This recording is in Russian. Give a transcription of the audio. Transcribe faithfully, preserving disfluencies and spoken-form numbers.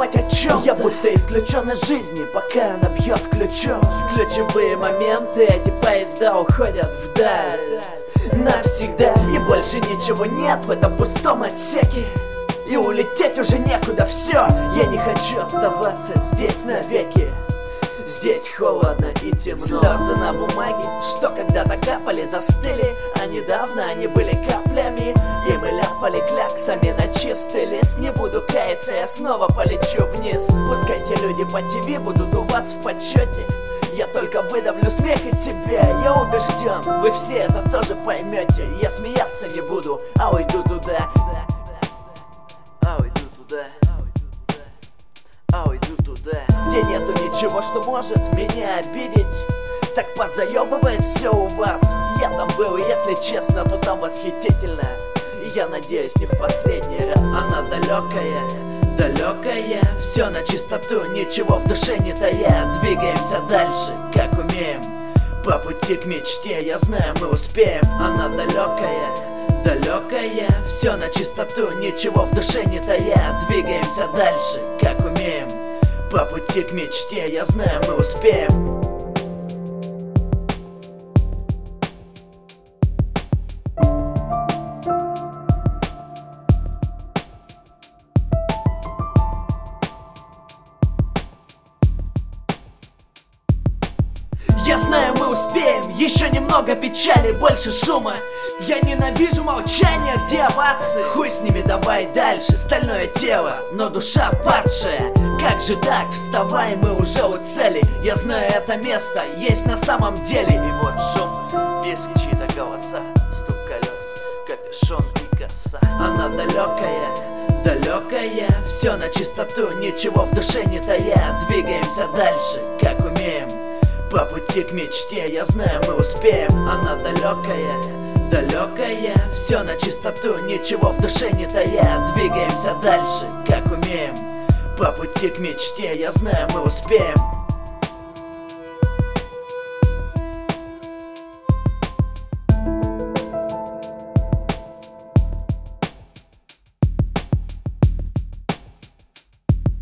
думать о чем. Я будто исключен из жизни, пока она бьет ключом. В ключевые моменты эти поезда уходят вдаль навсегда, и больше ничего нет в этом пустом отсеке. И улететь уже некуда, все. Я не хочу оставаться здесь навеки. Здесь холодно и темно. Слезы на бумаге, что когда-то капали, застыли. А недавно они были каплями, и мы ляпали кляксами на чистый лист. Не буду каяться, я снова полечу вниз. Пускай те люди по ТВ будут у вас в почете, я только выдавлю смех из себя. Я убежден, вы все это тоже поймете. Я смеяться не буду, а уйду туда. А уйду туда. А уйду туда, где нету ничего, что может меня обидеть. Так подзаебывает все у вас. Я там был, и если честно, то там восхитительно. И я надеюсь, не в последний раз. Она далекая, далекая, все на чистоту, ничего в душе не тая. Двигаемся дальше, как умеем, по пути к мечте, я знаю, мы успеем. Она далекая, далекая, все на чистоту, ничего в душе не тая. Двигаемся дальше, как умеем, по пути к мечте, я знаю, мы успеем. Я знаю, мы успеем, еще немного печали, больше шума. Я ненавижу молчание, где овации. Хуй с ними, давай дальше, стальное тело, но душа падшая. Как же так, вставай, мы уже у цели. Я знаю, это место есть на самом деле. И вот шум, виски, чьи-то голоса, стук колес, капюшон и коса. Она далекая, далекая, все на чистоту, ничего в душе не тая. Двигаемся дальше, как умеем, по пути к мечте, я знаю, мы успеем. Она далекая, далекая, все на чистоту, ничего в душе не тая. Двигаемся дальше, как умеем, по пути к мечте, я знаю, мы успеем.